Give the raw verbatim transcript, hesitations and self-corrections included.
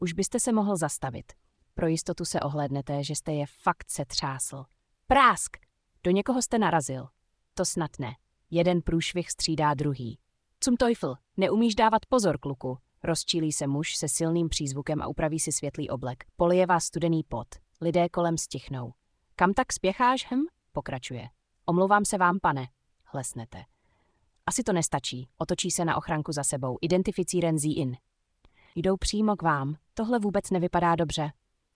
Už byste se mohl zastavit. Pro jistotu se ohlédnete, že jste je fakt setřásl. Prásk! Do někoho jste narazil. To snad ne. Jeden průšvih střídá druhý. Zum Teufel, neumíš dávat pozor, kluku. Rozčílí se muž se silným přízvukem a upraví si světlý oblek. Polije vás studený pot. Lidé kolem stichnou. Kam tak spěcháš, hm? Pokračuje. Omlouvám se vám, pane. Hlesnete. Asi to nestačí. Otočí se na ochranku za sebou. Identificíren Sie in. Jdou přímo k vám. Tohle vůbec nevypadá dobře.